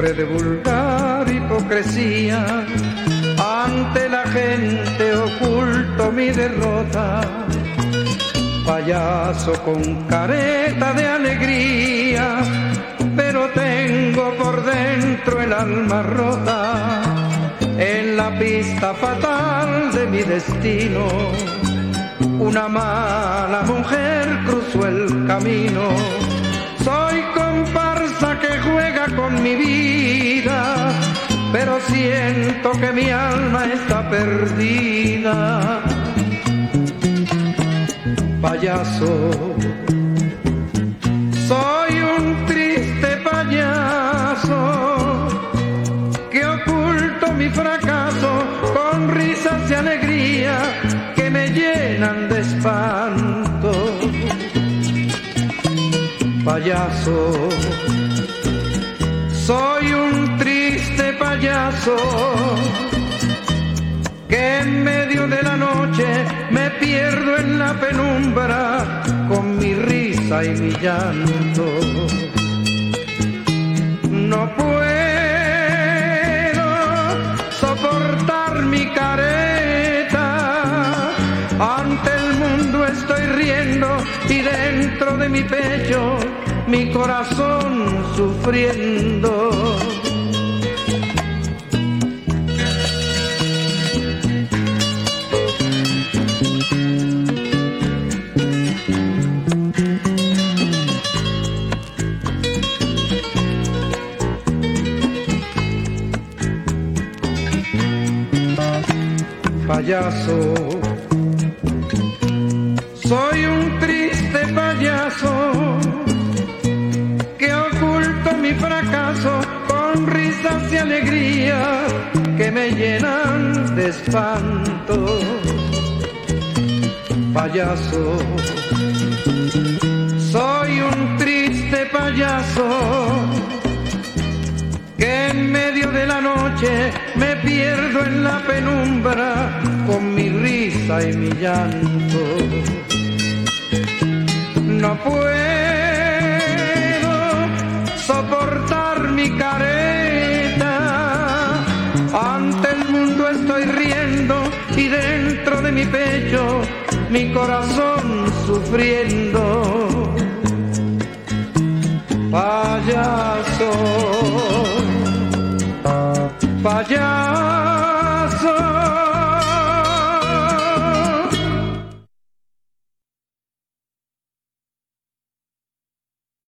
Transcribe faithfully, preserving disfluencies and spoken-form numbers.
siempre de vulgar hipocresía. Ante la gente oculto mi derrota, payaso con careta de alegría, pero tengo por dentro el alma rota. En la pista fatal de mi destino, una mala mujer cruzó el camino. Soy comparsa que juega con mi vida, pero siento que mi alma está perdida. Payaso, soy un triste payaso que oculto mi fracaso con risas de alegría que me llenan de espanto. Payaso, soy un triste payaso que en medio de la noche me pierdo en la penumbra con mi risa y mi llanto. No puedo soportar mi careta, ante el mundo estoy riendo y dentro de mi pecho mi corazón sufriendo. Payaso, soy un triste payaso que oculto mi fracaso con risas de alegría que me llenan de espanto. Payaso, soy un triste payaso que en medio de la noche me pierdo en la penumbra con mi risa y mi llanto. No puedo soportar mi careta, ante el mundo estoy riendo y dentro de mi pecho mi corazón sufriendo. Payaso, payaso.